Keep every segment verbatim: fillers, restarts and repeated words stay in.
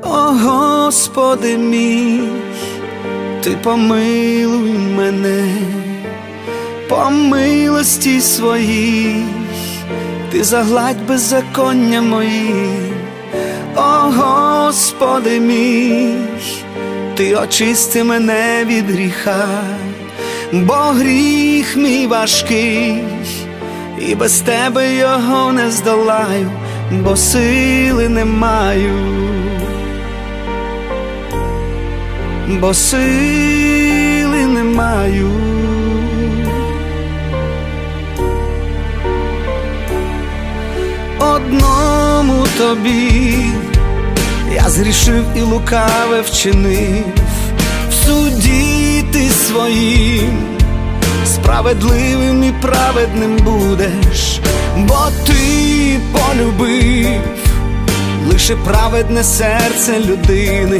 О, Господи мій, Ти помилуй мене, по милості своїй, Ти загладь беззаконня мої. О, Господи мій, Ти очисти мене від гріха, бо гріх мій важкий, і без Тебе його не здолаю, бо сили не маю, бо сили не маю. Одному Тобі я згрішив і лукаве вчинив, в суді Ти своїм справедливим і праведним будеш, бо Ти полюбив лише праведне серце людини.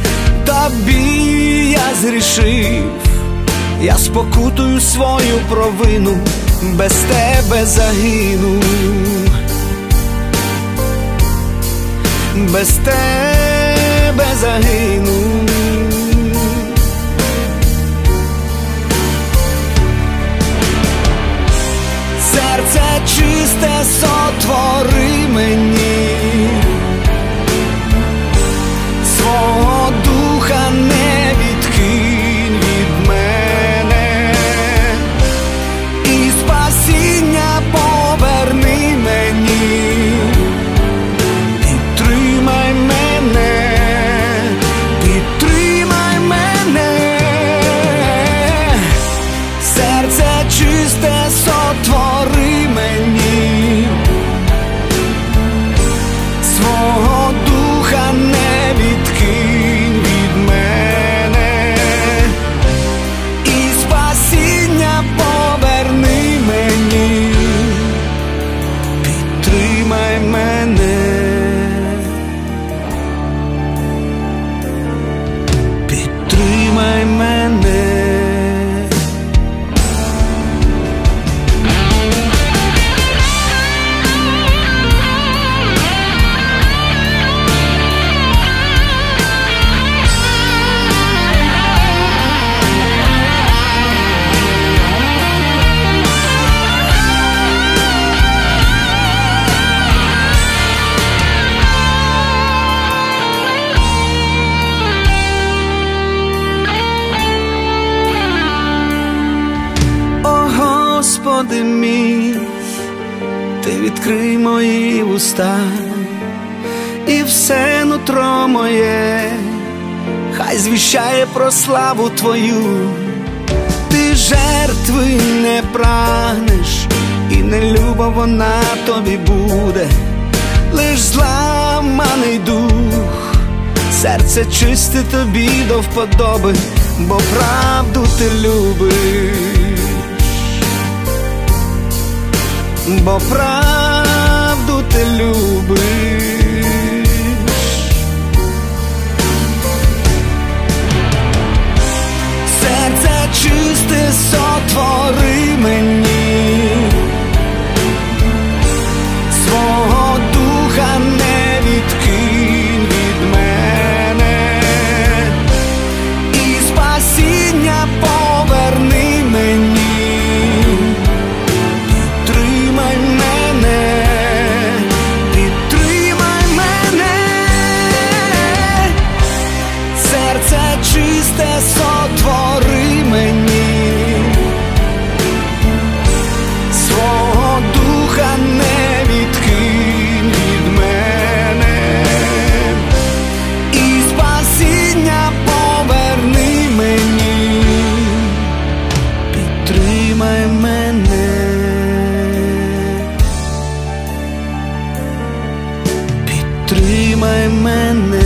Тобі я згрішив, я спокутую свою провину, без Тебе загину, без Тебе загину. Серце чисте сотвори мені, свого духа не відкинь від мене, і спасіння поверни мені. Підтримай мене, підтримай мене, серце чисте сотвори мені, свого духа не відкинь від мене, і спасіння поверни мені. Підтримай мене, підтримай мене. Господи мій, Ти відкрий мої вуста, і все нутро моє хай звіщає про славу Твою. Ти жертви не прагнеш, і не люба вона Тобі буде, лиш зламаний дух, серце чисте Тобі до вподоби, бо правду Ти любиш, бо правду Ти любиш. Серце чисте сотвори мені, свого духа не відкинь від мене, і спасіння поверни мені. Підтримай мене, підтримай мене, серце чисте сотвори мені, свого духа не відкинь від мене, і спасіння поверни мені. Підтримай мене, підтримай мене.